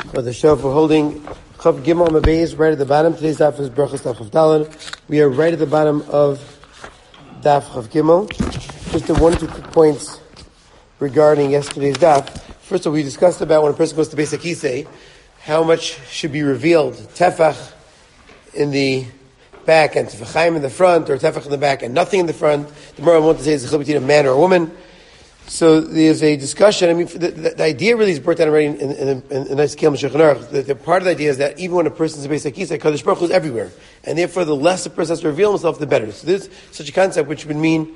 For the show, we're holding Chav Gimel Mabeis right at the bottom. Today's daf is Brachas Daf Chav Daled. We are right at the bottom of Daf Chav Gimel. Just one or two quick points regarding yesterday's daf. First of all, we discussed about when a person goes to Beis HaKisei, how much should be revealed. Tefach in the back and Tefachim in the front, or Tefach in the back and nothing in the front. The more I want to say is a chiluk between a man or a woman. So there's a discussion. I mean, the idea really is brought down already in a nice Kelm Shulchan Aruch. The part of the idea is that even when a person is a Beis HaKisei, Kadosh Baruch Hu is everywhere, and therefore the less a person has to reveal himself, the better. So there's such a concept which would mean,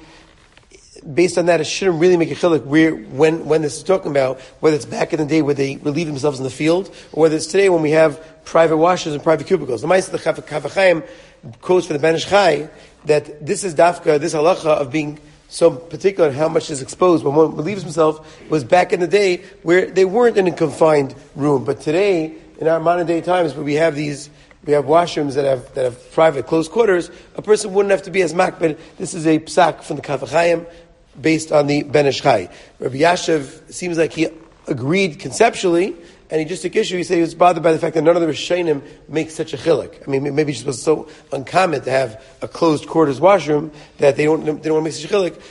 based on that, it shouldn't really make a chiluk when this is talking about, whether it's back in the day where they relieve themselves in the field, or whether it's today when we have private washers and private cubicles. The Ma'aseh, the Chaf HaChaim quotes for the Ben Ish Chai that this is dafka, this halacha of being so particular how much is exposed when one relieves himself was back in the day where they weren't in a confined room. But today, in our modern day times, where we have washrooms that have private closed quarters, a person wouldn't have to be as makbid. This is a psak from the Chaf HaChaim based on the Ben Ish Chai. Rabbi Yashiv seems like he agreed conceptually, and he just took issue. He said he was bothered by the fact that none of the Rishonim make such a chiluk. I mean, maybe it was so uncommon to have a closed quarters washroom that they don't want to make such a chiluk.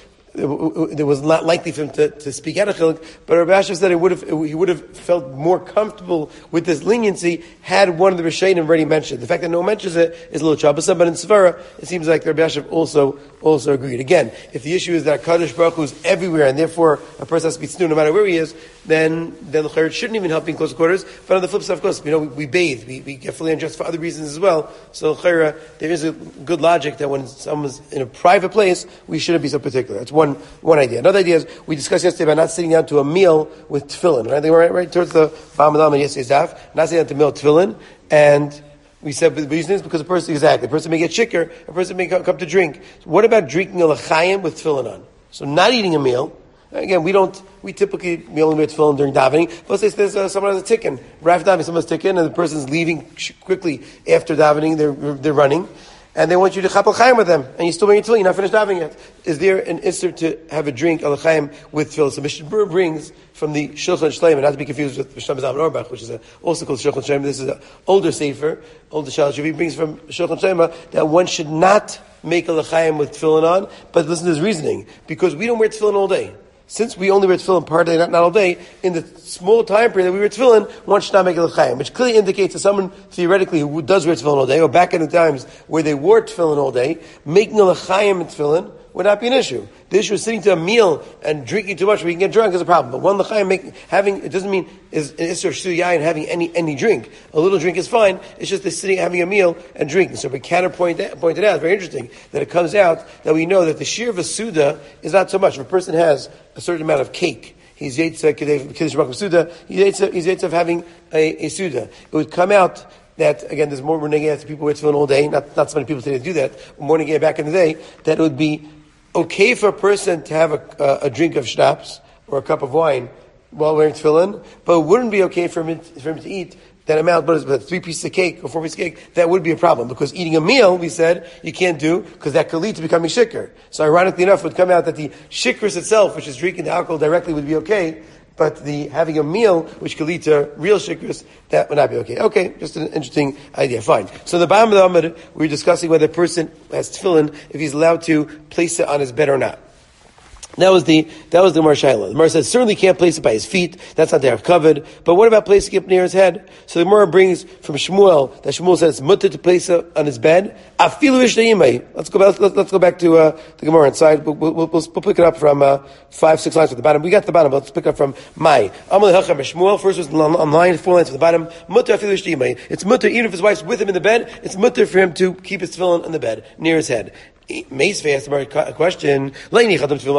It was not likely for him to speak out of chiluk, but Rabbi Asher said he would have felt more comfortable with this leniency had one of the Rishonim already mentioned. The fact that no one mentions it is a little troublesome, but in Svara, it seems like Rabbi Asher also agreed. Again, if the issue is that Kadosh Baruch Hu is everywhere, and therefore a person has to be tznu no matter where he is, then the Chayr shouldn't even help in close quarters. But on the flip side, of course, we bathe, we get fully undressed for other reasons as well. So Chayr, there is a good logic that when someone's in a private place, we shouldn't be so particular. That's one idea. Another idea is, we discussed yesterday about not sitting down to a meal with tefillin, right? They were right towards the bottom of yesterday's daf, not sitting down to a meal with tefillin, and we said the reason is because the person may get shikker, a person may come to drink. So what about drinking a l'chaim with tefillin on? So not eating a meal. Again, we typically only make tefillin during davening. Let's say there's someone has a tikkun. Raf davening, someone's tikkun, and the person's leaving quickly after davening, they're running. And they want you to chapel chaim with them, and you still wearing tefillin, you're not finished davening yet. Is there an issur to have a drink al chaim with tefillin? So Mishnah Berurah brings from the Shulchan Shleim, not to be confused with Mishnah Zalman Auerbach, which is also called Shulchan Shleim. This is an older sefer, older Shulchan. He brings from Shulchan Shleim that one should not make al chaim with tefillin on, but listen to his reasoning, because we don't wear tefillin all day. Since we only wear tefillin part of the day, not all day, in the small time period that we wear tefillin, one should not make a l'chaim, which clearly indicates that someone, theoretically, who does wear tefillin all day, or back in the times where they wore tefillin all day, making a l'chaim in tefillin would not be an issue. The issue is sitting to a meal and drinking too much where you can get drunk is a problem. But one l'chaim it doesn't mean is an issur shu yayin having any drink. A little drink is fine. It's just the sitting, having a meal and drinking. So Buchanan pointed out, very interesting, that it comes out that we know that the shear of a suda is not so much. If a person has a certain amount of cake, he's yaitza kiddush baruch suda. He's yaitza of having a suda. It would come out that, again, there's more renegade after people wear tefillin all day. Not so many people today do that. More renegade back in the day. That it would be okay for a person to have a drink of schnapps or a cup of wine while wearing tefillin, but it wouldn't be okay for him to eat that amount, but 3 pieces of cake or 4 pieces of cake, that would be a problem. Because eating a meal, we said, you can't do, because that could lead to becoming shikker. So ironically enough, it would come out that the shikkers itself, which is drinking the alcohol directly, would be okay, but the having a meal, which could lead to real shikkers, that would not be okay. Okay, just an interesting idea. Fine. So the bottom of the Amud, we were discussing whether a person has tefillin, if he's allowed to place it on his bed or not. That was the Gemara Shaila. The Gemara says certainly can't place it by his feet. That's not there covered. But what about placing it near his head? So the Gemara brings from Shmuel that Shmuel says it's mutter to place it on his bed. Afilu ishtayimei. Let's go back to the Gemara inside. We'll pick it up from 5-6 lines at the bottom. We got to the bottom, but let's pick up from Mai. Amal Hacham Shmuel. First was on line 4 lines at the bottom. Mutter afilu ishtayimei. It's mutter even if his wife's with him in the bed. It's mutter for him to keep his tefillin in the bed near his head. Meisvei asked a question. To put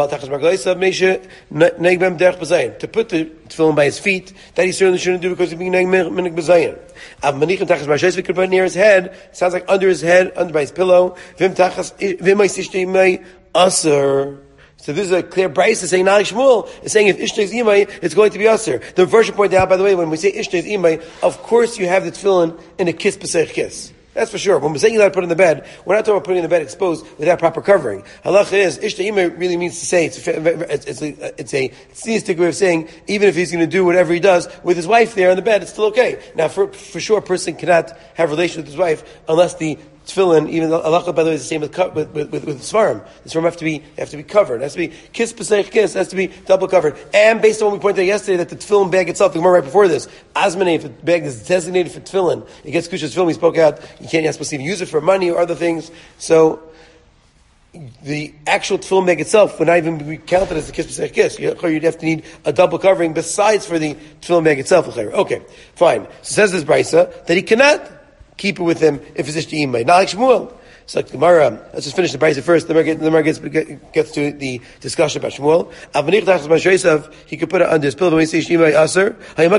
the tefillin by his feet, that he certainly shouldn't do because he's being minik b'zayin. If could put it near his head, sounds like under his head, under by his pillow. So this is a clear brayse saying Nali Shmuel is saying if Ishtay's imay, it's going to be usher. The version pointed out, by the way, when we say Ishtay's imay, of course you have the tefillin in a kiss b'seich kiss. That's for sure. When we're saying you're allowed to put in the bed, we're not talking about putting in the bed exposed without proper covering. Halacha is, ishta ima really means to say, it's a theistic way of saying, even if he's going to do whatever he does with his wife there on the bed, it's still okay. Now, for sure, a person cannot have relations with his wife unless the tefillin, even halacha, by the way, is the same with svarim. The svarim have to be covered. It has to be kiss b'seich kiss. It has to be double covered. And based on what we pointed out yesterday, that the tefillin bag itself, the Gemara right before this, azmanei, if the bag is designated for tefillin, it gets kushas tefillin. We spoke out. You're not supposed to even use it for money or other things. So the actual tefillin bag itself would not even be counted as a kiss b'seich kiss. You'd have to need a double covering besides for the tefillin bag itself. Okay, fine. So says this brisa that he cannot keep it with him if it's ishti'imay. Not like Shmuel. So like Gemara, let's just finish the brisa first. The Gemara gets to the discussion about Shmuel. He could put it under his pillow when he says ishti'imay aser.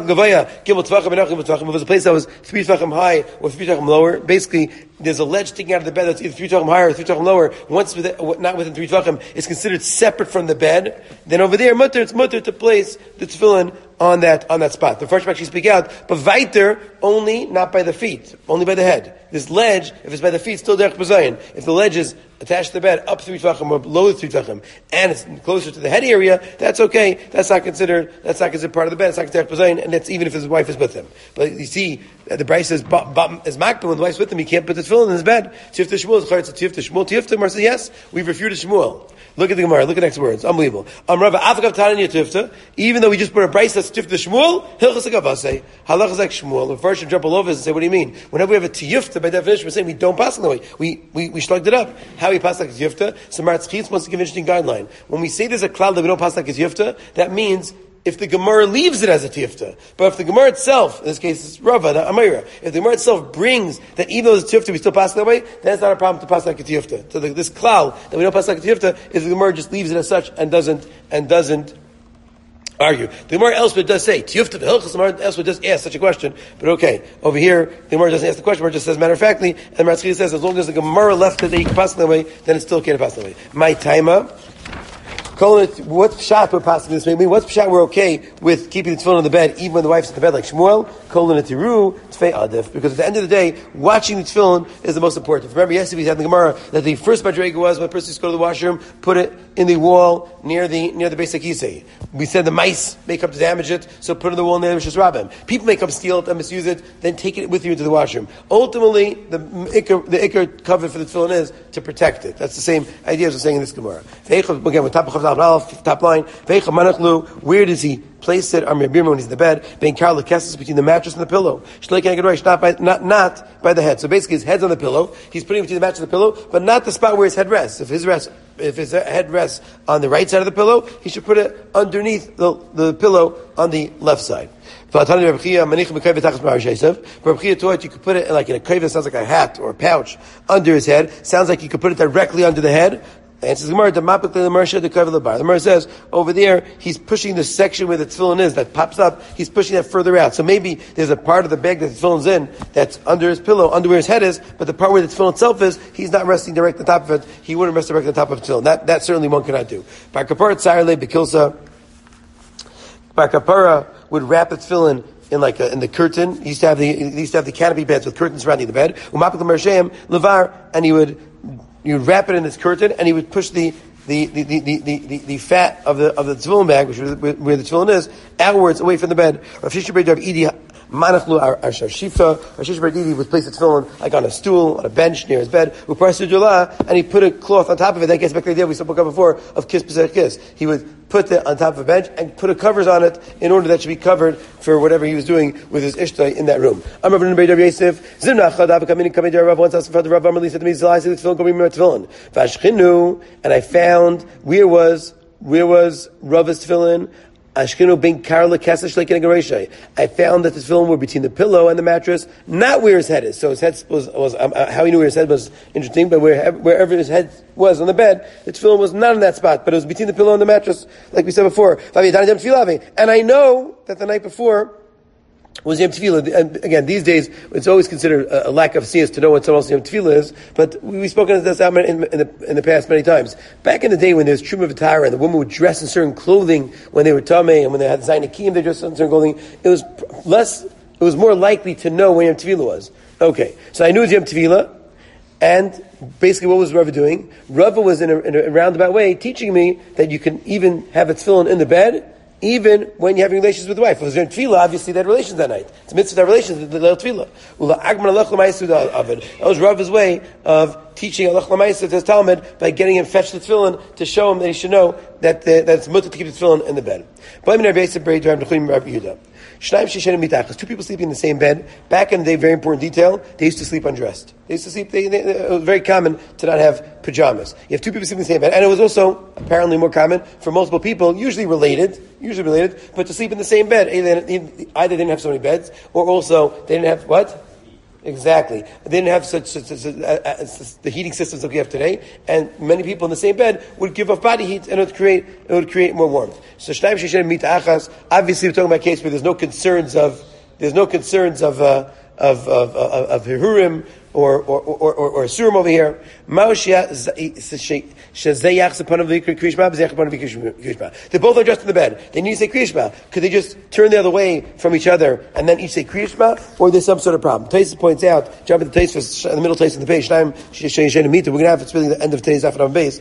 If it was a place that was 3 tefachim high or 3 tefachim lower, basically there's a ledge sticking out of the bed that's either 3 tefachim higher or 3 tefachim lower. Once not within 3 tefachim, it's considered separate from the bed. Then over there, it's mutter to place the tefillin on that spot. The first actually speak out, but weiter only, not by the feet, only by the head. This ledge, if it's by the feet, still derech b'zayin. If the ledge is attached to the bed up 3 tefachim or below 3 tefachim, and it's closer to the head area, that's okay. That's not considered part of the bed. It's not considered b'zayin, and that's even if his wife is with him. But you see, the Bryce says, as makbel, when the wife's with him, he can't put the tefillin in his bed. Tifta Shmuel, it's a Tifta Shmuel. Tifta, Mar says, yes, we've refuted Shmuel. Look at the Gemara, look at the next words. Unbelievable. Rava, Afagav Tananya Tifta, even though we just put a Bryce that's Tifta Shmuel, Hilchas Agavase, Halachas like Shmuel, the first should jump all over us and say, what do you mean? Whenever we have a Tifta, by definition, we're saying we don't pass on the way. We shrugged it up. How we pass like a Tifta? So Maratz Chitz wants to give an interesting guideline. When we say there's a cloud that we don't pass like a Tifta, that means if the Gemara leaves it as a tifta, but if the Gemara itself, in this case it's Rava, not Amira, if the Gemara itself brings that even though it's a tifta, we still pass that way, then it's not a problem to pass like a tifta. So this cloud that we don't pass like a tifta is the Gemara just leaves it as such and doesn't argue. The Gemara elsewhere does say, tifta v'hilchas, the Gemara elsewhere does ask such a question, but okay, over here, the Gemara doesn't ask the question, it just says matter of factly, and the Matzchi says, as long as the Gemara left it that you can pass that way, then it's still okay to pass that way. My taima, what pshat we're passing this way? What pshat we're okay with keeping the tefillin on the bed even when the wife's in the bed like Shmuel? Kolin etiru tfei adif. Because at the end of the day, watching the tefillin is the most important. Remember, yesterday we had in the Gemara that the first madrega was when a person used to go to the washroom, put it in the wall near the basic kisei. We said the mice may come to damage it, so put it in the wall near the Mishras Rabbim. People may come steal it and misuse it, then take it with you into the washroom. Ultimately, the ikar cover for the tefillin is to protect it. That's the same idea as we're saying in this Gemara. Again, with top line, where does he place it? When he's in the bed, between the mattress and the pillow, not by the head. So basically, his head's on the pillow. He's putting it between the mattress and the pillow, but not the spot where his head rests. If his head rests on the right side of the pillow, he should put it underneath the pillow on the left side. Rabbi Chia taught you could put it like in a kaiva, sounds like a hat or a pouch under his head. Sounds like you could put it directly under the head. Answers the Gemara, the Gemara says, over there, he's pushing the section where the tefillin is, that pops up, he's pushing that further out. So maybe there's a part of the bag that the tefillin's in, that's under his pillow, under where his head is, but the part where the tefillin itself is, he's not resting directly on top of it, he wouldn't rest directly on top of the tefillin. That certainly one cannot do. Bar Kapara would wrap the tefillin in the curtain. He used to have the canopy beds with curtains surrounding the bed. And he would wrap it in this curtain, and he would push the fat of the tefillin bag, which is where the tefillin is, outwards away from the bed. Rav Shisha bar Idi Manachlu our Shifta. Rav Shisha bar Idi would place the tefillin like on a stool, on a bench near his bed. And he put a cloth on top of it. That gets back to the idea we spoke about before of kiss b'sech kiss. He would put it on top of a bench and put covers on it in order that it should be covered for whatever he was doing with his ishtai in that room. I'm Rav Nunei Rav Yosef. Once I found the Rav Amarli said to me, "Zilai, the tefillin go be my tefillin." Vashchinu, and I found where was Rav's tefillin. Ashkinu ben Karla Kesesh like in a Garesha. I found that the tefillin were between the pillow and the mattress, not where his head is. So his head was how he knew where his head was interesting, but wherever his head was on the bed, the tefillin was not in that spot, but it was between the pillow and the mattress, like we said before. And I know that the night before was Yom Tefillah. And again, these days, it's always considered a lack of science to know what someone else's Yom Tefillah is, but we've spoken of this out in the past many times. Back in the day when there was Truma V'Tara and the woman would dress in certain clothing when they were Tameh, and when they had Zainakim, they dressed in certain clothing, it was more likely to know when Yom Tefillah was. Okay, so I knew it was Yom Tevila, and basically what was Rava doing? Rava was in a roundabout way teaching me that you can even have a tefillin in the bed, even when you're having relations with the wife. If it was during tefillah, obviously they had relations that night. It's a mitzvah to have relations with the leil tefillah. That was Rava's way of teaching halach l'maaseh to his Talmud by getting him fetch the tefillin to show him that he should know that it's mutter to keep the tefillin in the bed. Two people sleeping in the same bed. Back in the day, very important detail, they used to sleep undressed. They used to sleep, it was very common to not have pajamas. You have two people sleeping in the same bed, and it was also apparently more common for multiple people, usually related, but to sleep in the same bed. Either they didn't have so many beds, or also they didn't have what? Exactly. They didn't have such the heating systems that we have today, and many people in the same bed would give off body heat, and it would create more warmth. So Shnayim Sheishenim Mita Achas. Obviously, we're talking about a case where there's no concerns of hirurim or surim over here. They both are dressed in the bed. They need to say Kriya Shema. Could they just turn the other way from each other and then each say Kriya Shema? Or there's some sort of problem? Taisa points out, jump at the Taisa in the middle Taisa in the page. We're going to have, it's really the end of today's Afan base.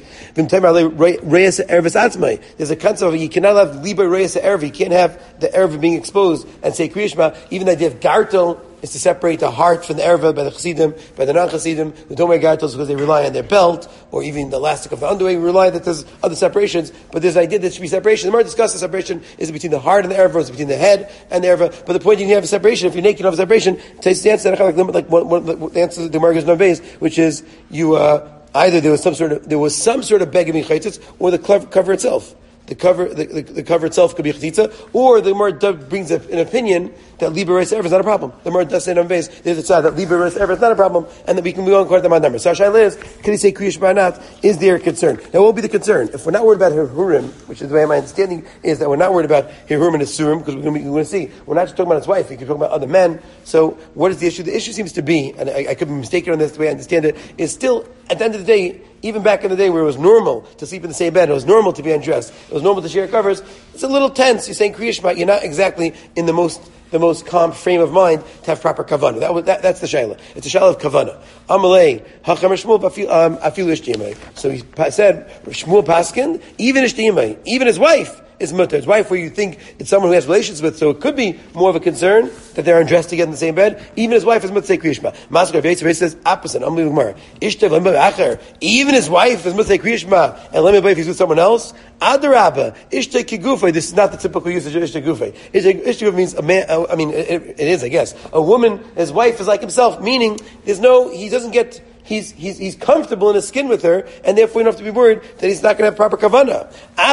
There's a concept of you cannot have liba reyes erv. You can't have the erv being exposed and say Kriya Shema. Even the idea of gartel is to separate the heart from the erva by the chassidim, by the non-chassidim, who don't wear gartels because they rely on their belt, or even the elastic of the underwear, we rely that there's other separations, but there's an idea that there should be separation. The more discussed the separation is between the heart and the erva, is between the head and the erva, but the point you can have a separation, if you're naked, you don't have a separation, takes the answer, like the answer to the Marcus Nobes, which is, either there was some sort of begaving chaytzitz, or the cover itself. The cover itself could be chalitza, or the Gemara brings an opinion that liber reis ever is not a problem. The Gemara does say on base, there's a side that liber reis ever is not a problem, and that we can go on quite the amount of numbers. So Shaila is, can he say Kriya Shema or not? Is there a concern? Now, what will be the concern? If we're not worried about Hirurim, which is the way my understanding is that we're not worried about Hirurim and Isurim, because we're going to see, we're not just talking about his wife, we can talk about other men. So, what is the issue? The issue seems to be, and I could be mistaken on this, the way I understand it, is still, at the end of the day, even back in the day where it was normal to sleep in the same bed, it was normal to be undressed, it was normal to share covers, it's a little tense. You're saying Kriya Shema, you're not exactly in the most calm frame of mind to have proper kavanah. That's the shayla. It's a shayla of kavanah. Amalei hacham Shmuel afilu ishtiyamei. So he said Shmuel paskin, even ishtiyamei, even his wife is mutter. His wife, where you think it's someone who has relations with, so it could be more of a concern that they're undressed together in the same bed. Even his wife is mutter say Kriya Shema. Maskar Veitz says opposite. Unbelievable Gemara. Even his wife is mutter say Kriya Shema, and let me believe he's with someone else. Adarabba Ishtay Kigufay. This is not the typical usage of Ishtay Gufay. Ishtay Gufay means a man. It is, I guess, a woman. His wife is like himself, meaning he doesn't get. He's comfortable in his skin with her, and therefore you don't have to be worried that he's not going to have proper kavanah.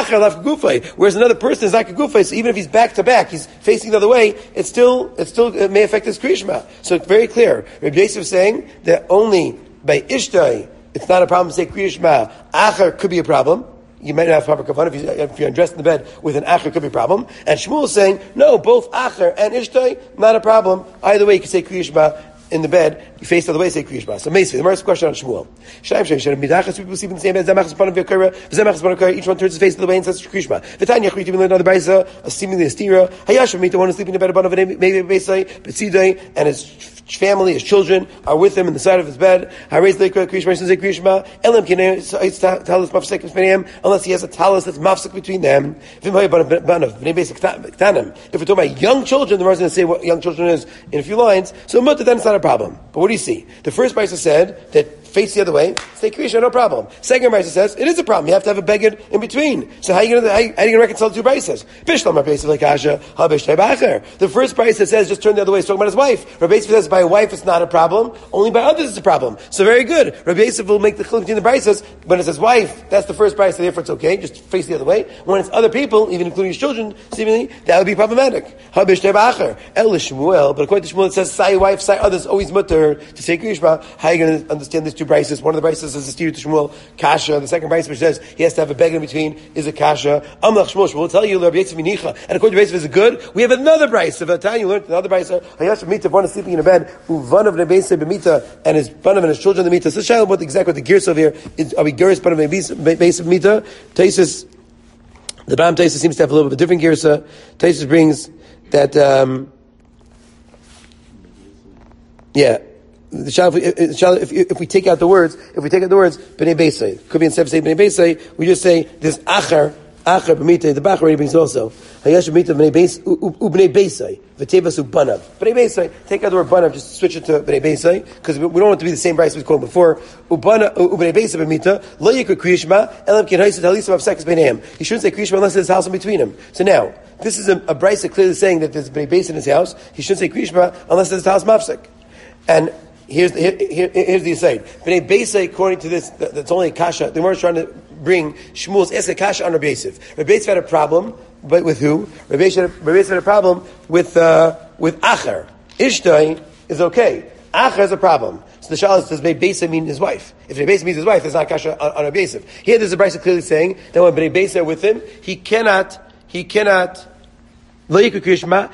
Whereas another person is not kagufay, so even if he's back to back, he's facing the other way, it may affect his Kriya Shema. So it's very clear. Rabbi Yosef is saying that only by Ishtay, it's not a problem to say Kriya Shema. Achar could be a problem. You might not have proper kavanah if you're undressed in the bed with an acher, could be a problem. And Shmuel is saying, no, both acher and Ishtay, not a problem. Either way, you can say Kriya Shema in the bed, you face the other way, say Kriya Shema. So basically, the first question on Shmuel. People sleep in the same bed, each one turns his face to the way and says Kriya Shema. V'tanya chrit, even another brisa, seemingly a stira. Hayashim, meet the one who's sleeping in the bed above maybe Beisai, and his family, his children are with him in the side of his bed. Unless he has a talus that's mafsik between them. If we're talking about young children, the Gemara is going to say what young children is in a few lines. So then it's not a problem. But what do you see? The first brisa said that face the other way, say Kriya Shema, no problem. Second brisa says it is a problem. You have to have a beged in between. So how are you going to reconcile the two brises? The first brisa says just turn the other way. It's talking about his wife. Rabbi Yosef says by a wife it's not a problem. Only by others it's a problem. So very good. Rabbi Yosef will make the chiluk between the brises. When it says wife, that's the first brisa. Therefore it's okay. Just face the other way. When it's other people, even including his children, seemingly that would be problematic. But according to Shmuel, it says say wife, say others, always mutter to say Kriya Shema. How are you going to understand this? Two brises. One of the brises is a steer to Shmuel kasha. The second brise which says he has to have a beggar in between is a kasha. Amlach Shmuel will tell you Rabbi Yosef Minicha. And according to Rabbi Yosef is it good? We have another brise of a time you learned another brise. Hayash Mita, one is sleeping in a bed. One of the Beis Mita and his Banav and his children the Mita. So child, what exactly what the gears over here is? Are we gears Banav Beis Mita? Taisus, the Bam Taisus seems to have a little bit of a different girsa. Taisus brings that. if we take out the words, b'nei beisai, could be instead of saying b'nei beisai, we just say this achar b'mitei. The Bach already brings also hayash b'mitei b'nei beisai v'tevas ubanav. B'nei beisai, take out the word banav, just switch it to b'nei beisai because we don't want it to be the same price we quoted before. Ubnei beisai b'mitei lo yikra kriyishma elam kin haisat halisam avsekas b'neihem. He shouldn't say kriyishma unless there's a house in between him. So now this is a brisa clearly saying that there's b'nei beisai in his house. He shouldn't say kriyishma unless there's a house mafsek. And here's the aside. B'nei beisai, according to this, that's only a kasha. The Gemara is trying to bring Shmuel's ask a kasha on Rabbi Yosef. Rabbi Yosef had a problem, but with who? Rabbi Yosef had a problem with achar. Ishtai is okay. Achar is a problem. So the shal is, does Bnei Beisai mean his wife? If Bnei Beisai means his wife, there's not a kasha on Rabbi Yosef. Here there's a brisa clearly saying that when Bnei Beisai are with him, he cannot he has to have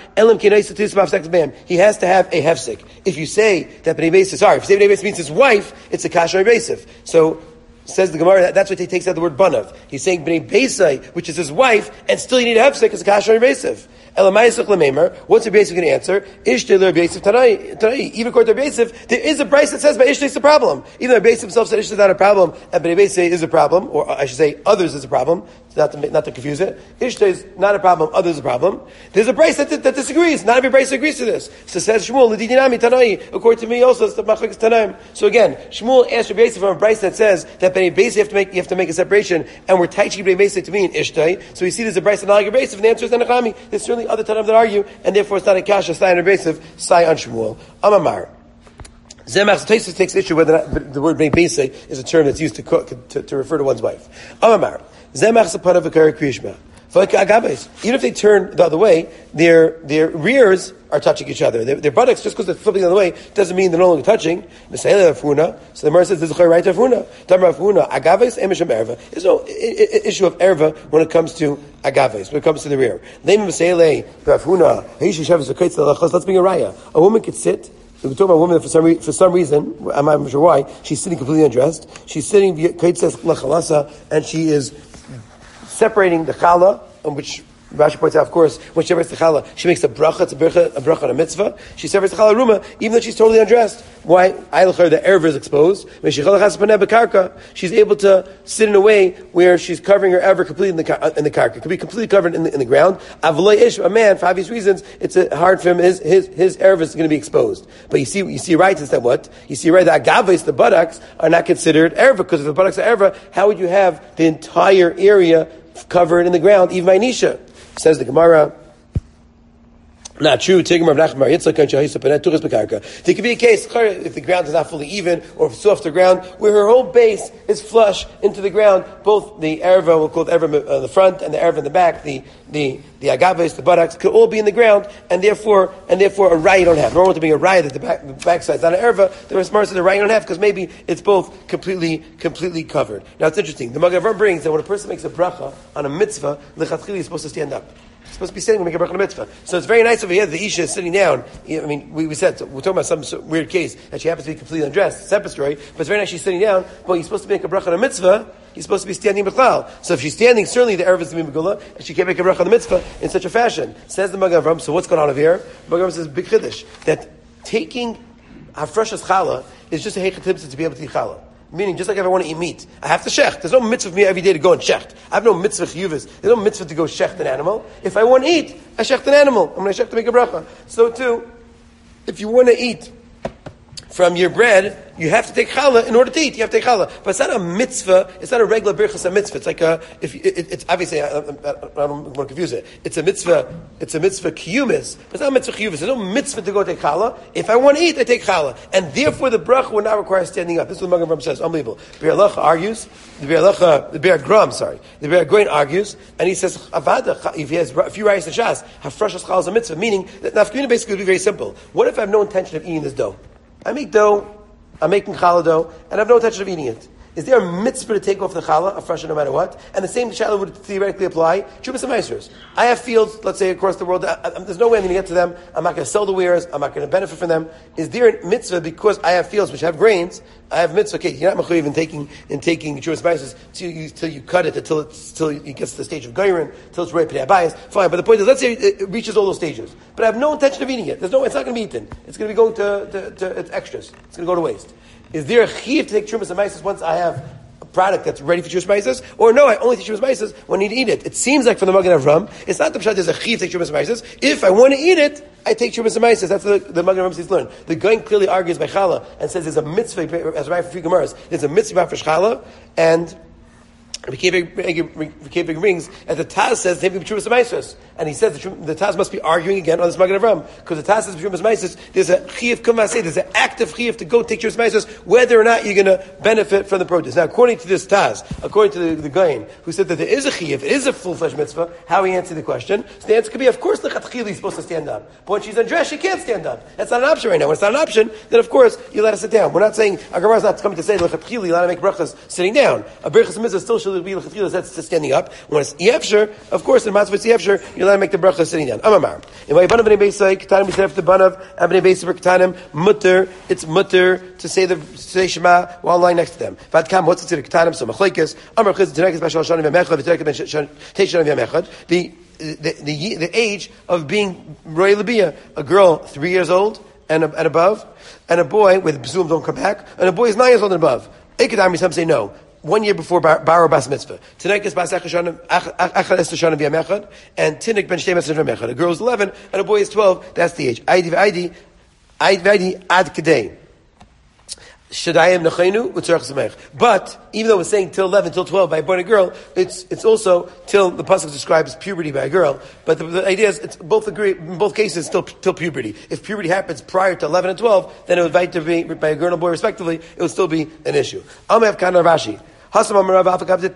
a hefsek. If you say that Bnei Beisai, if you say Bnei Beisai means his wife, it's a kasha Rabbi Yosef. So says the Gemara, that's what he takes out the word banav. He's saying Bnei Beisai, which is his wife, and still you need a hefsek as a kasha Rabbi Yosef. What's Rabbi Yosef going to answer? Ishtai Rabbi Yosef Tanai. Even according to Rabbi Yosef, there is a price that says by Ishtai is a problem. Even though Rabbi Yosef himself said Ishtai is not a problem, and Bnei Beisai is a problem, or I should say others is a problem, not to confuse it. Ishtai is not a problem, others is a problem. There's a price that disagrees. Not every price agrees to this. So says Shmuel, L'didinami Tanai. According to me also, it's the Machlokes Tanaim. So again, Shmuel asked Rabbi Yosef from a price that says that Bnei Beisai you have to make a separation, and we're teaching Bnei Beisai to mean Ishtai. So we see there's a price in Rabbi Yosef, and the answer is Nenachami. There's certainly other Tanaim that argue, and therefore it's not a kasha, sai on Rabbi Yosef, sai on Shmuel. Amamar. Zemach Tosfos takes issue whether or not the word Bnei Beisai is a term that's used to refer to one's wife. Amamar. Zemach Sapana V'Kara Kriyishma. Even if they turn the other way, their rears are touching each other. Their buttocks, just because they're flipping the other way, doesn't mean they're no longer touching. So the Gemara says, there's a right to Afuna. There's no issue of erva when it comes to agaves, when it comes to the rear. Let's bring a raya. A woman could sit. We're talking about a woman that for some reason, I'm not sure why, she's sitting completely undressed. She's sitting, and she is separating the challah, on which Rashi points out, of course, when she separates the challah, she makes a bracha, it's a bracha on a mitzvah. She separates the challah ruma, even though she's totally undressed. Why? The erva is exposed. She's able to sit in a way where she's covering her erva completely in the karka. It could be completely covered in the ground. A man, for obvious reasons, it's hard for him, his erva is going to be exposed. But you see right, is that what? You see right, the agaves, the buttocks, are not considered erva, because if the buttocks are erva, how would you have the entire area covered in the ground, even by Nisha? Says the Gemara, not true. There could be a case if the ground is not fully even, or if it's softer ground, where her whole base is flush into the ground. Both the erva, we'll call it erva on the front, and the erva in the back, the agaves, the buttocks, could all be in the ground, and therefore a raya you don't have. Normally to be a raya that the back side is not an erva. The Gemara says the raya you don't have because maybe it's both completely covered. Now it's interesting. The Magen Avraham brings that when a person makes a bracha on a mitzvah, lechatchili is supposed to stand up. Supposed to be sitting when we make a bracha on a mitzvah. So it's very nice over here. The isha is sitting down. I mean, we said we're talking about some weird case that she happens to be completely undressed. It's a separate story, but it's very nice she's sitting down. But you're supposed to make a bracha on a mitzvah. You're supposed to be standing b'chlal. So if she's standing, certainly the erva is going to be megula, and she can't make a bracha on the mitzvah in such a fashion. Says the Magen Avraham. So what's going on over here? The Magen Avraham says big chiddush that taking hafreshas challah is just a heichatim to be able to eat challah. Meaning, just like if I want to eat meat, I have to shecht. There's no mitzvah for me every day to go and shecht. I have no mitzvah chiyuvis. There's no mitzvah to go shecht an animal. If I want to eat, I shecht an animal. I'm going to shecht to make a bracha. So too, if you want to eat from your bread, you have to take challah in order to eat. You have to take challah, but it's not a mitzvah. It's not a regular birchas mitzvah. It's like it's obviously I don't want to confuse it. It's a mitzvah. It's a mitzvah kiyumis, but it's not a mitzvah kiyumis. There's no mitzvah to go take challah. If I want to eat, I take challah, and therefore the bracha would not require standing up. This is what the Magen Avraham says. Unbelievable. Be'er Halacha argues. The Be'er Gram argues, and he says avada. If he has a few rice and shas, hafrashas challah is a mitzvah, meaning that nafkamina basically would be very simple. What if I have no intention of eating this dough? I make dough, I'm making challah dough, and I have no intention of eating it. Is there a mitzvah to take off the challah, a fresh no matter what? And the same shaila would theoretically apply Trubas HaMaasros. I have fields, let's say across the world, there's no way I'm going to get to them, I'm not going to sell the wares, I'm not going to benefit from them. Is there a mitzvah because I have fields which have grains, I have mitzvah, okay, you're not mechuyev in taking Trubas HaMaasros till you cut it, till it gets to the stage of geirin, till it's ready to bias, fine. But the point is, let's say it reaches all those stages. But I have no intention of eating it. It's not going to be eaten. It's going to be going to it's extras. It's going to go to waste. Is there a chiyuv to take Trumas HaMaasros once I have a product that's ready for Trumas HaMaasros? Or no, I only take Trumas HaMaasros when I need to eat it. It seems like from the Magen Avram, it's not the pshat there's a chiyuv to take Trumas HaMaasros. If I want to eat it, I take Trumas HaMaasros. That's the Magen Avram says learn. The Gaon clearly argues by challah and says there's a mitzvah, as right for three Gemaras, there's a mitzvah for challah, and Rekevig rings, and the Taz says they have Trumas HaMaasros, and he says the Taz must be arguing again on this Magen Avram because the Taz says Trumas HaMaasros. There's a chiyuv kumase, there's an active chiyuv to go take Trumas HaMaasros, whether or not you're going to benefit from the produce. Now, according to this Taz, according to the Gaon, who said that there is a chiyuv, it is a full-fledged mitzvah, how he answered the question. So the answer could be, of course, lechatchila is supposed to stand up, but when she's undressed, she can't stand up. That's not an option right now. When it's not an option, then of course you let her sit down. We're not saying our Gemara is not coming to say lechatchila, you let her make brachas sitting down. A brachas mitzvah still should be lechatchila, that's standing up. When it's yefsher, of course, in matzvah it's yefsher, you let her make the bracha sitting down. Amamar. In my banav bnei beisai, ketanim, we said after the banav, bnei beisai for ketanim, mutter, it's mutter to say Shema while lying next to them. Vadkam, what's considered ketanim? So machlekes, amar chizit, tenekes b'shal shanim v'mechad, v'tenekes b'shal shanim v'mechad, the age of being roy labia, a girl 3 years old and above, and a boy with b'zum don't come back, and a boy is 9 years old and above. Ekadami, some say no. 1 year before Bar Bas Mitzvah. Tinnik is Bas Echad Esther Shanim V'Yamechad, and Tinnik Ben Shtei Mitzvah V'Yamechad. A girl is 11, and a boy is 12. That's the age. Aidi Ad Kedei. Shadayim Nechenu Utzarach Samech. But even though we're saying till 11, till 12 by a boy and a girl, it's also till the pasuk describes puberty by a girl. But the idea is, it's both agree in both cases till puberty. If puberty happens prior to 11 and 12, then it would invite to be by a girl and a boy respectively. It would still be an issue. Amav Kana Rashi. Over there, the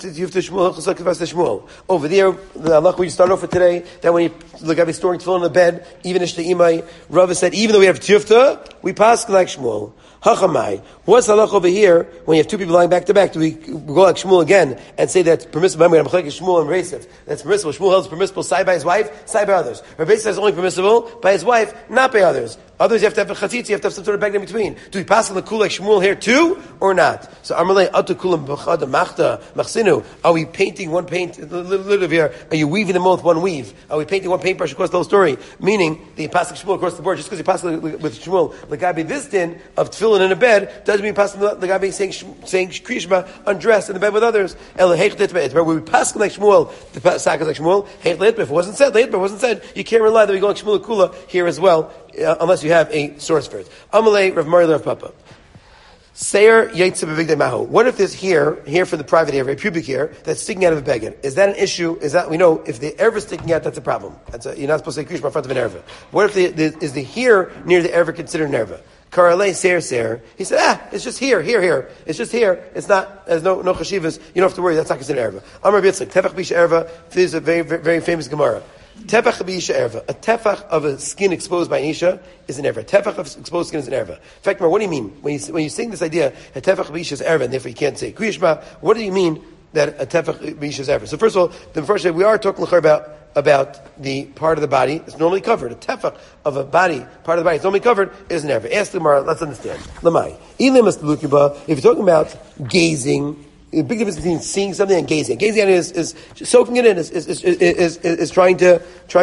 halach we start off with today, that when you look at storing tefillin in the bed, even Ishta Imai, Rava said, even though we have tiyufta, we pass like Shmuel. Hachamai. What's the halach over here when you have two people lying back to back? Do we go like Shmuel again and say that's permissible? Remember, we have Shmuel and Reisef. That's permissible. Shmuel holds permissible side by his wife, side by others. Rabbi says only permissible by his wife, not by others. Others, you have to have a chatzitz, you have to have some sort of bag in between. Do we pass on the kul like Shmuel here too, or not? So, Amalei, Atu kulam b'chad machta machsinu. Are we painting one paint, little here, are you weaving them both one weave? Are we painting one paintbrush across the whole story? Meaning, the pass like Shmuel across the board, just because you pass with Shmuel, the guy be this din of tefillin in a bed, doesn't mean passing the guy be saying Kriyishma undressed in the bed with others. Where we pass like Shmuel, the sack is like Shmuel, if it wasn't said, you can't rely that we go like Shmuel Kula here as well, unless you have a source for it. Amalei Rav Mari Rav Papa. Seir Yaitze B'Vigdei Mahu. What if there's here for the private area, pubic hair, that's sticking out of a beggar? Is that an issue? Is that, we know, if the erva is sticking out, that's a problem. You're not supposed to say Krishma in front of an erva. What if is the hair near the erva considered an erva? Karalei Seir. He said, it's just here. It's just here. It's not, there's no chashivas. You don't have to worry, that's not considered erva. Amar Bitzlik, Tefach Bisha Erva, this is a very, very famous Gemara. Tefach b'isha erva. A tefach of a skin exposed by an isha is an erva. Tefach of exposed skin is an erva. In fact, what do you mean when you sing this idea? A tefach b'isha is erva, and therefore you can't say kriyishma. What do you mean that a tefach b'isha is erva? So first of all, we are talking about the part of the body that's normally covered. A tefach of a body, part of the body that's normally covered, is an erva. Ask the Gemara. Let's understand. Lamai. If you're talking about gazing. The big difference between seeing something and gazing. Gazing is soaking it in, is trying to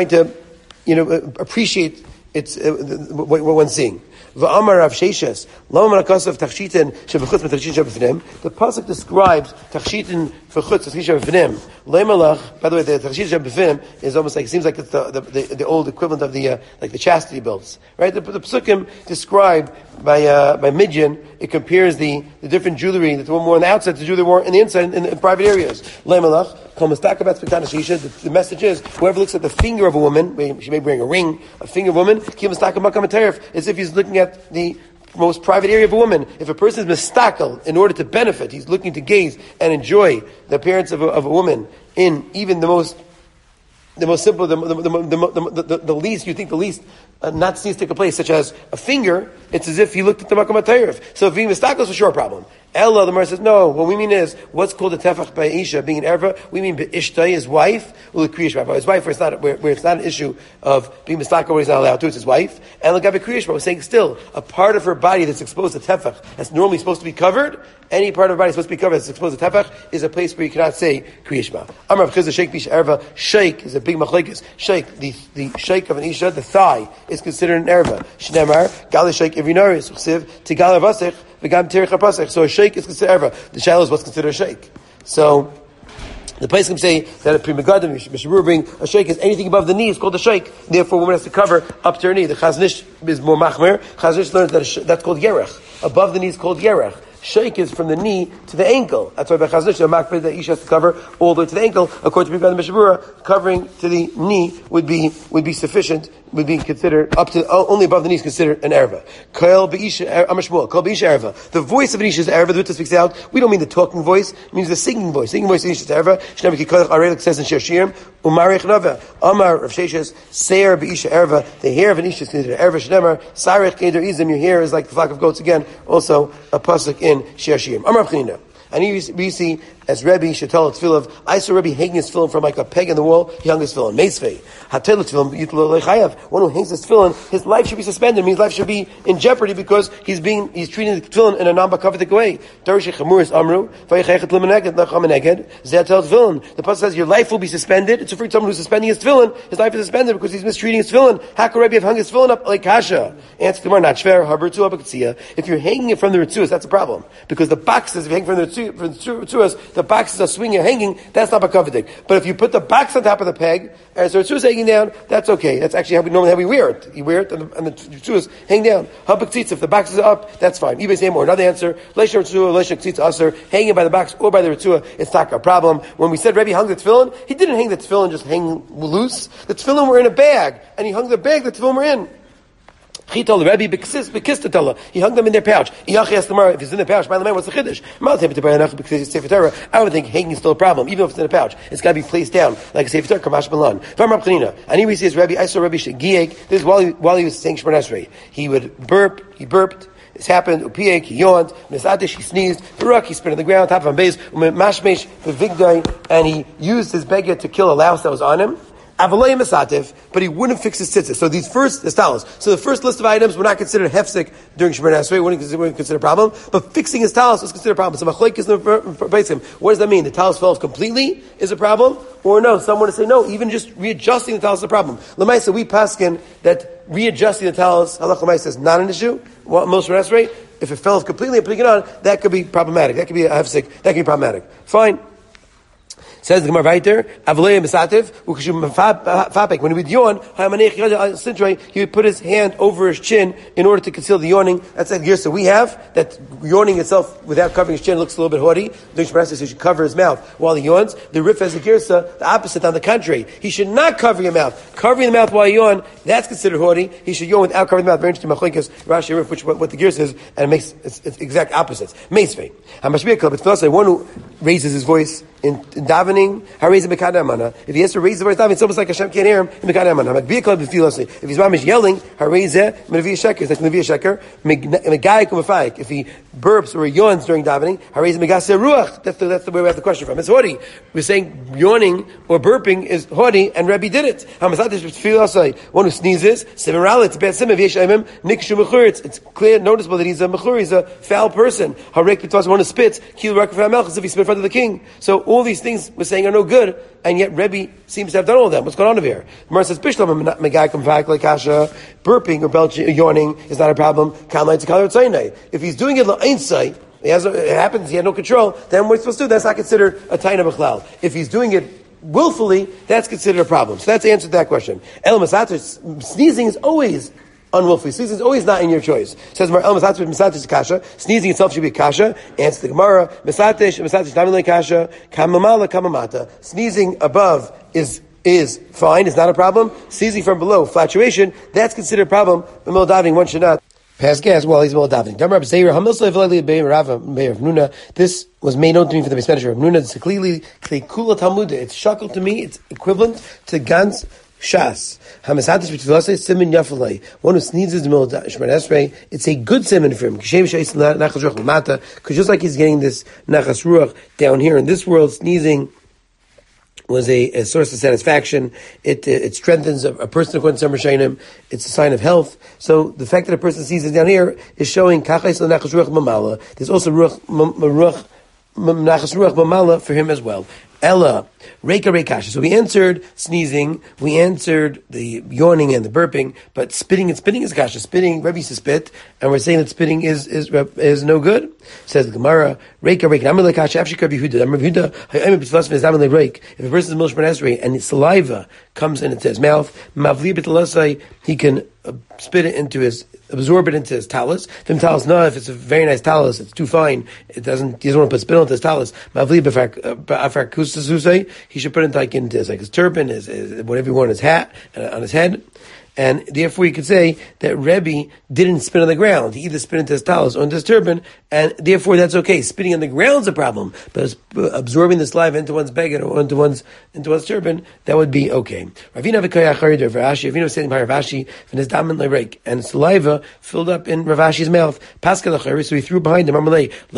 appreciate what one's seeing. V'amar Rav Sheshes, Lama Marakasav Tachshitin Shebechutz Tachshitin Shebefnim. The pasuk describes Tachshitin for Chutz Tachshitin Shebefnim. Lemalach. By the way, the Tachshitin Shebefnim is almost like, seems like it's the old equivalent of the chastity belts, right? The psukim describe by Midian, it compares the different jewelry that the woman wore on the outside to the jewelry wore on the inside in private areas. Lemalach. The message is, whoever looks at the finger of a woman, she may bring a ring, a finger of a woman, as if he's looking at the most private area of a woman. If a person is mistakel in order to benefit, he's looking to gaze and enjoy the appearance of a woman in even the most simple, the least, you think the least not seen take a place, such as a finger, it's as if he looked at the Makam HaTayrev. So if being mistakel is for sure a problem. Ella, the Gemara says, no, what we mean is, what's called a tefach by Isha, being an erva, we mean Ishtai, his wife, or the Kriyish his wife, where it's not an issue of being mistaka where he's not allowed to, it's his wife. And Lagabe Kriyish we're saying still, a part of her body that's exposed to tefach, that's normally supposed to be covered, any part of her body that's supposed to be covered that's exposed to tefach, is a place where you cannot say Kriyish Ma. Amar B'chizah Sheikh Bish Erva, Sheikh is a big machlekes. Sheikh, the sheikh of an Isha, the thigh, is considered an erva. Shnemar, Gali Sheikh Ivinaris, Chsiv, Tigal Avasich, so a sheikh is considered erva. The shallow is what's considered a sheikh. So the place can say that a Pri Megadim, Mishabur bring a sheikh is anything above the knee is called a sheikh. Therefore, a woman has to cover up to her knee. The Chaznish is more machmer. Chaznish learns that that's called yerech. Above the knee is called yerech. Sheikh is from the knee to the ankle. That's why by Chaznish, the makbid that Isha has to cover all the way to the ankle. According to Pri Megadim Mishabura, covering to the knee would be sufficient. Would be considered up to only above the knee is considered an erva. Kol b'isha amashmuel. Kol b'isha erva. The voice of an isha is erva. The Ritva speaks out. We don't mean the talking voice. It means the singing voice. Singing voice of an isha is erva. Shnei kikolach arei says in Shir Shirim. Umarich nava. Amar Rav Sheshes. Seir b'isha erva. The hair of an isha is considered erva. Shneimar sarich keder izim. Your hair is like the flock of goats. Again, also a pasuk in Shir Shirim. Amar Chanina. And we see, as Rebbe should tell a tefillah, I saw Rebbe hanging his tefillin from like a peg in the wall, he hung his tefillin. Meisvei. Hatel tefillin, yitlo lechayav. One who hangs his tefillin, his life should be suspended, means life should be in jeopardy because he's treating the tefillin in a non-bakavitic way. Darish chamuris amru, vayechechet lemeneged, nachameneged, zetel tefillin. The pasuk says your life will be suspended. It's referring to someone who's suspending his tefillin. His life is suspended because he's mistreating his tefillin. How could Rebbe have hung his tefillin up like kasha? Answer the Gemara, not shver, haber tu abakatzia. If you're hanging it from the ritzuas, that's a problem. Because the boxes, if you hang from the ritzuas, the boxes are swinging and hanging, that's not bakavidik. But if you put the box on top of the peg, and so it's hanging down, that's okay. That's actually how we wear it. You wear it, and the tzuas hang down. If the box is up, that's fine. Ebay same or another answer. Leishar tzua, leishar tzitza aser, hanging by the box or by the ritzua, it's not a problem. When we said Rebbe hung the tefillin, he didn't hang the tefillin just hang loose. The tefillin were in a bag, and he hung the bag the tefillin were in. He told the Rebbe, he hung them in their pouch. If it's in the pouch, by the man, what's the chiddush? I would think hanging is still a problem, even if it's in a pouch. It's got to be placed down, like a sefer Torah, kamash balan. And here we see his Rebbe, I saw Rebbe Shegiek, this is while he was saying Shemar Esrei. He would burp, he burped, this happened, upiek, he yawned, he sneezed, he spit on the ground, top of a base, and he used his beggar to kill a louse that was on him. But he wouldn't fix his tzitzis. So these talis. So the first list of items were not considered hefsek during Shemar Esrei. Wouldn't consider a problem. But fixing his talis was considered a problem. So machlek is the what does that mean? The talis falls completely is a problem, or no? Someone to say no. Even just readjusting the talis is a problem. L'maisa we paskin that readjusting the talis halach l'maisa is not an issue. Most Shemar Esrei, if it fell completely and putting it on, that could be problematic. That could be a hefsek. That could be problematic. Fine. Says the Gemara right there, Avlei Mesativ, when he would yawn, he would put his hand over his chin in order to conceal the yawning. That's that girsa we have, that yawning itself without covering his chin looks a little bit haughty. During Shemar Esrei, he should cover his mouth while he yawns. The Rif has a girsa, the opposite, on the contrary. He should not cover your mouth. Covering the mouth while you yawn, that's considered haughty. He should yawn without covering the mouth. Very interesting, Machlekes, Rashi, Rif, what the girsa is, and it makes it's exact opposites. Meisvei. One who raises his voice in davening, if he has to raise the voice, it's almost like Hashem can't hear him. If he's mamish yelling, if he burps or yawns during davening, that's the way we have the question from. It's haughty. We're saying yawning or burping is haughty, and Rebbe did it. One who sneezes, it's clear, noticeable that he's a mechur, he's a foul person. One who spits, if he spit in front of the king. So all these things we're saying are no good, and yet Rebbe seems to have done all of them. What's going on over here? The Gemara says, burping or belching, yawning is not a problem. If he's doing it l'ainsai, it happens, he had no control, then what he's supposed to do, that's not considered a taina b'chlal. If he's doing it willfully, that's considered a problem. So that's the answer to that question. Sneezing is always unwillfully. Sneezing is always not in your choice. Says kasha. Sneezing itself should be a kasha. Answer the Gemara. Kasha. Kamamala kamamata. Sneezing above is fine. It's not a problem. Sneezing from below, fluctuation, that's considered a problem. The middle davening, one should not pass gas while he's middle davening. This was made known to me for the base manager of Nuna. It's shakal to me. It's equivalent to Gans Shas. Hamasatish b'tfilasei simin yafalei. One who sneezes the middle of Shemar Esrei, it's a good simon for him. Because just like he's getting this nachas ruach down here in this world, sneezing was a source of satisfaction. It strengthens a person according to Samar Shainim. It's a sign of health. So the fact that a person sees it down here is showing kachais nachas ruach mamala. There's also nachas ruach mamala for him as well. Ella, Reika Reikasha. So we answered sneezing, we answered the yawning and the burping, but spitting is kasha. Spitting, Rebbe used to spit, and we're saying that spitting is no good. Says the Gemara, Reika Reika. I'm like kasha. Afshikar Yehuda. I'm Yehuda. If a person is Milshman Esrei and saliva comes into his mouth, Mavli B'Talasai, he can absorb it into his talus. If it's a very nice talus, it's too fine. He doesn't want to put spit into his talus. Mavli B'Afar he should put it into his turban, his whatever you want, his hat, on his head. And therefore you could say that Rebbe didn't spit on the ground. He either spit into his talus or into his turban, and therefore that's okay. Spitting on the ground is a problem, but absorbing the saliva into one's beggar or into one's turban, that would be okay. Ravina was sitting by Ravashi, and saliva filled up in Ravashi's mouth. So he threw behind him.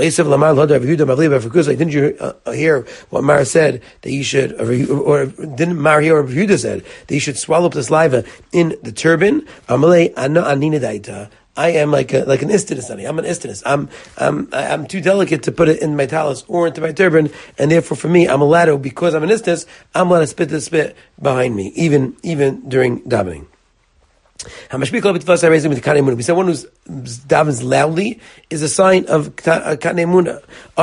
Didn't you hear what Mar said that you should, or didn't Mar hear what Yehuda said that you should swallow up the saliva in the turban? I am like an istinus, honey. I'm an istinus. I'm too delicate to put it in my talus or into my turban, and therefore for me, I'm allowed to, because I'm an istinus, I'm allowed to spit the spit behind me, even during davening. We said one who davens loudly is a sign of kanemuna.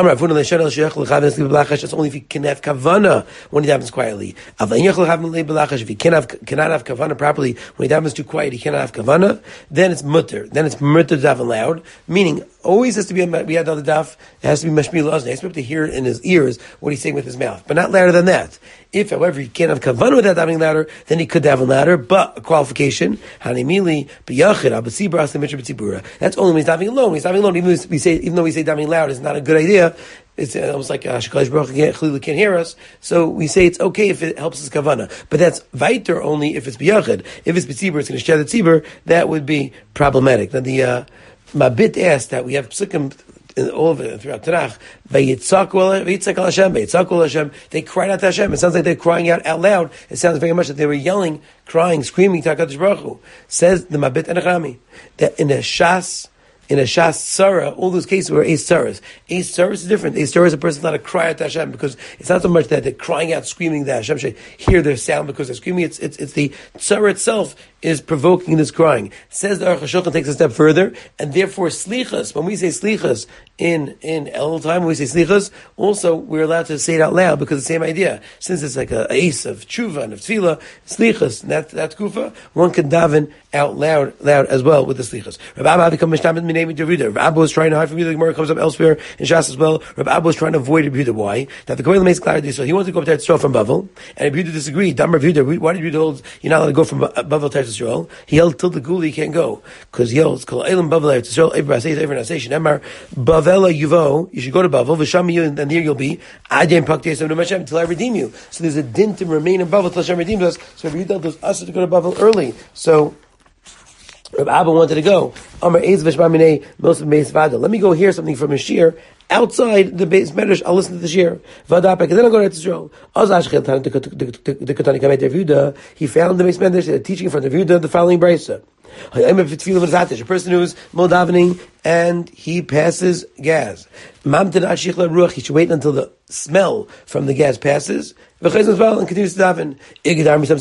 That's only if he can have kavana when he davens quietly. If he cannot have kavana properly when he davens too quiet, he cannot have kavana. Then it's mutter. Then it's mutter to daven loud. Meaning, always has to be we had the other daf. It has to be mashmil ozne. He has to be able to hear in his ears what he's saying with his mouth, but not louder than that. If, however, he can't have kavana without davening louder, then he could daven louder. But a qualification. That's only when he's davening alone. When he's davening alone, even though we say davening loud is not a good idea, it's almost like Shekalish Baruch can't hear us. So we say it's okay if it helps us kavana, but that's weiter only if it's biyachid. If it's b'tzibur, it's going to share the tzibur. That would be problematic. Now the Mabit asked that we have psukim in all of it throughout Tanakh. They cried out to Hashem. It sounds like they're crying out loud. It sounds very much like they were yelling, crying, screaming to HaKadosh Baruch Hu. Says the Mabit Enechami that in a shas Sarah, all those cases were Eis Saras. Eis Saras is different. Eis Saras is a person not to cry out to Hashem, because it's not so much that they're crying out, screaming that Hashem should hear their sound because they're screaming. It's the Sarah itself is provoking this crying. Says the Aruch HaShulchan takes a step further, and therefore slichas, when we say slichas in El time, when we say slichas, also we're allowed to say it out loud because it's the same idea. Since it's like a ace of tshuva and of tefillah, slichas, that's kufa, one can daven out loud as well with the slichas. Rabbi Abba become mishnah min name Rabbi Abba was trying to hide from you. The Gemara comes up elsewhere in Shas as well. Rabbi Abba was trying to avoid Rabbi Yehuda. Why? That the Kohen makes clarity. So he wanted to go up to Eretz from Bavel, and Rabbi Yehuda disagreed. Dam Rabbi Yehuda, why did Rabbi Yehuda hold you're not allowed to go from Bavel to Eretz Yisrael? He held till the Guli, he can't go because he holds Kol Elam Bavel Eretz Yisrael. Everybody says every nation. Emar Bavela Yuvo. You should go to Bavel. V'sham and there you'll be. Adem Pakti Yisrael No Hashem until I redeem you. So there's a din to remain in Bavel till Hashem redeems us. So Rabbi Yehuda does us to go to Bavel early. So Rabbi Abba wanted to go. Let me go hear something from his shir outside the base medrash. I'll listen to the shir. And then I'll go to Israel. He found the base medrash teaching from the Yehuda the following brisa. A person who is moldavening and he passes gas. He should wait until the smell from the gas passes and continues to daven. A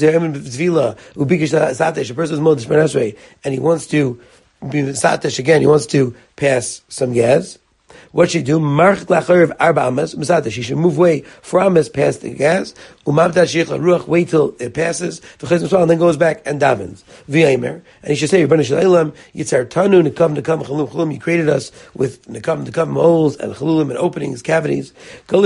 person who is moldavening and he wants to be satesh again, he wants to pass some gas. What should he do? He should move away from amas past the gas. Wait till it passes, and then goes back and davens. And he should say, you created us with nekam holes and chalulim and openings, cavities.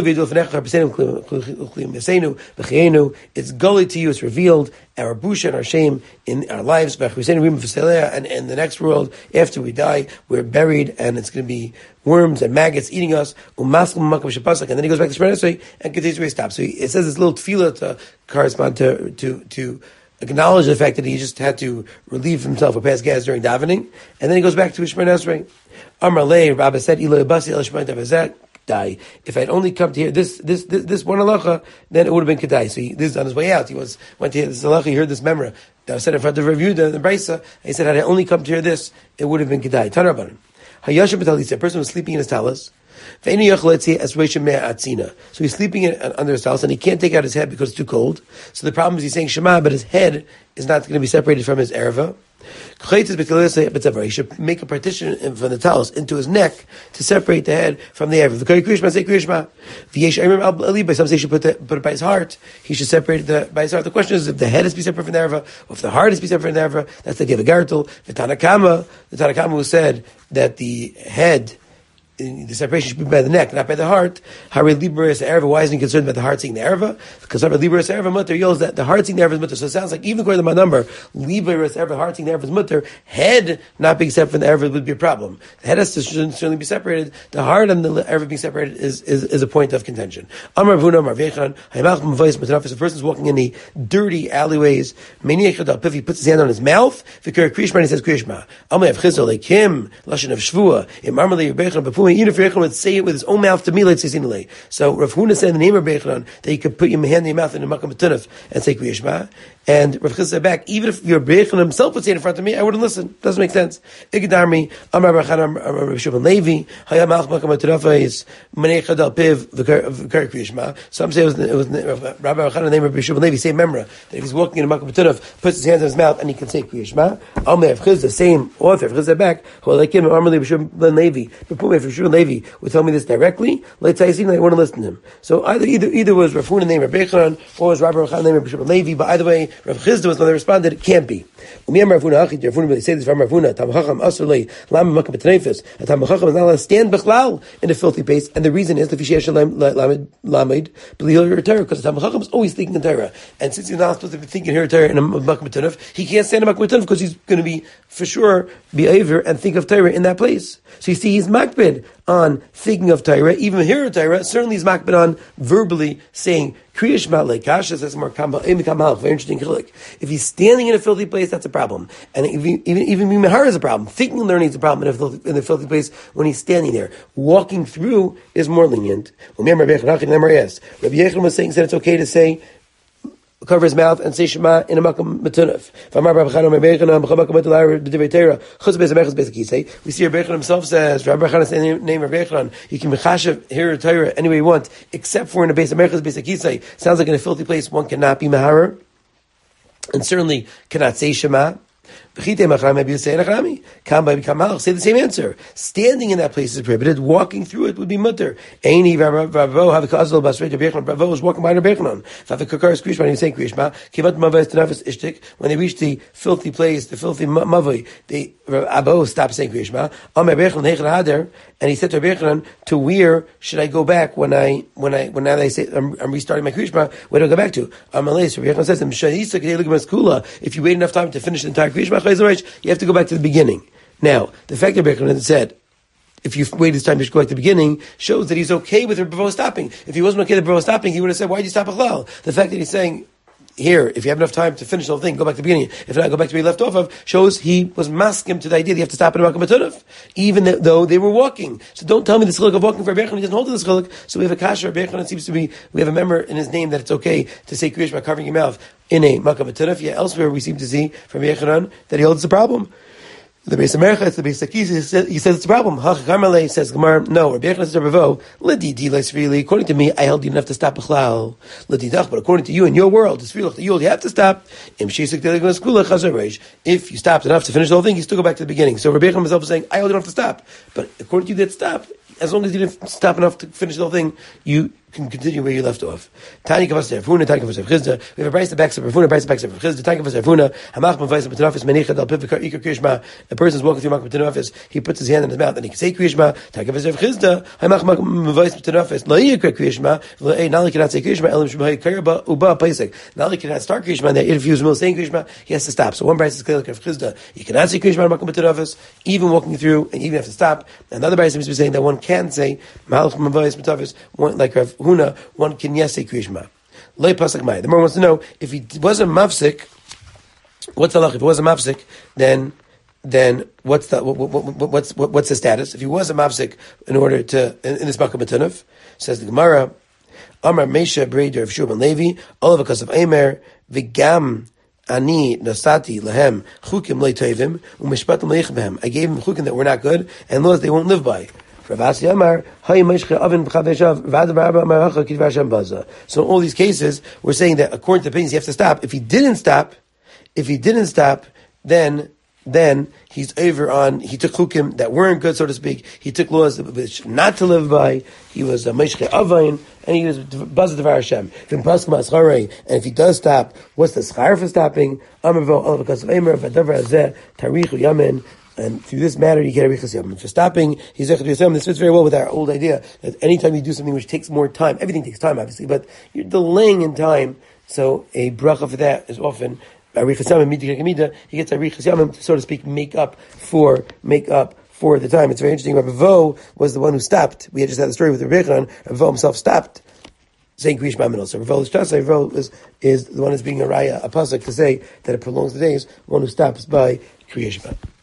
It's gully to you, it's revealed our busha and our shame in our lives, and in the next world, after we die, we're buried, and it's going to be worms and maggots eating us. And then he goes back to Shemar Esrei and continues where he stops. So it says this little tefillah to correspond to acknowledge the fact that he just had to relieve himself of past gas during davening, and then he goes back to his Shemona Esrei. Amar Lei, Rabbi said, "Ilo Yabasi El Shemona Tavazek." Die. If I'd only come to hear this one halacha, then it would have been kedai. So this is on his way out. He went to hear this halacha. He heard this memra that was said in front of Rav Yehuda, the Brisa. He said, had I only come to hear this, it would have been kedai. Tanarban. Hayashim b'talisa. A person was sleeping in his talis. So he's sleeping under his talis, and he can't take out his head because it's too cold. So the problem is he's saying Shema, but his head is not going to be separated from his erva. He should make a partition from the talis into his neck to separate the head from the erva. Some say he should put it by his heart. He should separate it by his heart. The question is if the head is to be separate from the erva, or if the heart is to be separate from the erva. That's the idea of the gartel. The Tanakama who said that the head, the separation should be by the neck, not by the heart. Hare liberis erva. Why isn't he concerned about the heart seeing the erva? Because hare liberis erva mutter yells that the heart seeing the erva is mutter. So it sounds like even according to my number, liberis erva, heart seeing the erva is mutter. Head not being separate from the erva would be a problem. The head has to certainly be separated. The heart and the erva being separated is a point of contention. Amar Avuna, Amar Vechan, Hayamach Mavais Matanaf. If a person is walking in the dirty alleyways, Meniach Adal, he puts his hand on his mouth. Vikar Krishma, he says Krishma. Amar Avchizol like him, Lashon of Shvua. Imarmali Vechan Bapuma. Even if Rechon would say it with his own mouth to me, let's say, so Rav Huna said in the name of Bechon that you could put your hand in your mouth in the Makam B'tunaf and say Kriya Shema. And Rav Chizah said back, even if your Bechon himself would say it in front of me, I wouldn't listen. Doesn't make sense. Igedarmi, Amar Bachan, Amar Shimon Levi, Hayam Malch Makam B'tunaf is Menei Chadal Piv V'Kar Kriya Shema. Some say it was Rabbi Bachan, the name of Shimon Levi, same memra, that if he's walking in the Makam B'tunaf, puts his hands in his mouth and he can say Kriya Shema. Amar Rav Chizah, same author, Rav Chizah back, who like him, Amar Shimon Levi, B'Pumei Shimon Levi would tell me this directly. Let's say I want to listen to him. So either was Rav Huna named Rav Bechon, or was Rabbi Rachan named Rav Shimon Levi. But either way, Rav Chizda was the one that responded. It can't be. Rav Huna say this from Rav Huna. Tam Chacham Asurlei Lam Makam B'Tneifus. Tam Chacham is not allowed to stand Bechlal in a filthy place, and the reason is the Fishesh Lamed B'Lihil Torah, because Tam Chacham is always thinking in Torah, and since he's not supposed to be thinking here Torah in a Makam B'Tneif, he can't stand in a Makam B'Tneif because he's going to be for sure be over and think of Torah in that place. So you see, he's makbid on thinking of Torah, even here Torah. Certainly, he's makbid on verbally saying Kriya Shema leKasha. That's more very interesting. If he's standing in a filthy place, that's a problem, and even Mimahar is a problem. Thinking and learning is a problem in the filthy place when he's standing there. Walking through is more lenient. Rabbi Yechon was saying that it's okay to say, cover his mouth and say Shema in a Makam B'Tunaf. We see Rabbi Yechon himself says, Rabbi Yechon is the name of Rabbi Yechon, you can mechashav hear Torah any way you want, except for in a base of Merchaz Beis HaKisei. Sounds like in a filthy place one cannot be Maharer, and certainly cannot say Shema. Say the same answer. Standing in that place is prohibited. Walking through it would be mutter. Bravo was walking by Rabbi Yechonon. When they reached the filthy place, the filthy mavoi, Abo stopped saying Krishma. And he said to Rabbi Yechonon, to where should I go back when now they say I'm restarting my Krishma? Where do I go back to? Rabbi Yechonon says, if you wait enough time to finish the entire Krishma, you have to go back to the beginning. Now, the fact that Rabbi Yechonon said, if you wait this time to go back to the beginning, shows that he's okay with Rabbi stopping. If he wasn't okay with Rabbi stopping, he would have said, why did you stop Achlal? The fact that he's saying, here, if you have enough time to finish the whole thing, go back to the beginning. If not, go back to where you left off of, shows he was masking to the idea that you have to stop in a Makam B'Tunaf, even though they were walking. So don't tell me the schiluk of walking for Rabbi Yechonon, he doesn't hold to the schiluk. So we have a kasher, Rabbi Yechonon seems to be, we have a member in his name that it's okay to say Kriyash by covering your mouth in a Makam B'Tunaf. Yet elsewhere we seem to see from Rabbi Yechonon that he holds the problem. The Beis America, it's the Beis Akis, he says it's a problem. Hach says Gemara, no, Rabbi Yechonon says to Ravo, Lidi Dilas freely. According to me, I held you enough to stop Bechlal. Lidi Dach, but according to you in your world, it's freely, you have to stop. If you stopped enough to finish the whole thing, you still go back to the beginning. So Rabbi Yechonon himself is saying, I held you enough to stop. But according to you, that stopped. As long as you didn't stop enough to finish the whole thing, you can continue where you left off. Tani kavas Rafuna, Tani kavas Rafchizda. We have a price the backs of Rafuna, price the backs of Rafchizda. Tani kavas Rafuna. Hamach mavayis b'tanafis menicha dal pivikar ikar kriyishma. The person is walking through Makam b'tanafis. He puts his hand in his mouth and he can say kriyishma. Tani kavas Rafchizda. Hamach mavayis b'tanafis. Lo yikar kriyishma. Not only cannot say kriyishma, elim shmei karba uba paisek. Not only cannot start kriyishma. That if he was saying kriyishma, he has to stop. So one price is clear like Rafchizda. You cannot say kriyishma in Makam b'tanafis, even walking through, and even have to stop. And the other price seems to be saying that one can say malach mavayis b'tanafis. Like Rav Huna, one can yes say Kriyishma. Lei Pasuk Mai. The Gemara wants to know if he wasn't mafsik What's the halach? If it was a mafsik, then what's the status? If he was a mafsik in order to in this Makkah B'Tunuf, says the Gemara, Amar Meisha Breder of Shub and Levi, all of because of Eimer Vigam Ani Nasati Lahem Chukim Leitavim Umishpatim Leichbehem. I gave him chukim that were not good and laws they won't live by. So in all these cases, we're saying that according to the opinions, you have to stop. If he didn't stop, then he's over on, he took chukim that weren't good, so to speak. He took laws which not to live by. He was a meshche avain, and he was buzzed devar Hashem. And if he does stop, what's the schar for stopping? And through this matter, you get a Richas Yom. For stopping, he's Zechut Yosem. This fits very well with our old idea that anytime you do something which takes more time, everything takes time, obviously, but you're delaying in time, so a bracha for that is often a Richas Yom, he gets a Richas Yom to, so to speak, make up for the time. It's very interesting. Rabbi Vo was the one who stopped. We had just had the story with Rabbi Yechon. Rabbi Vo himself stopped saying Kriyish Ma'aminol. So Rabbi Vo is the one who's being a raya, a pasuk to say that it prolongs the days, one who stops by Kriyish Ma'aminol.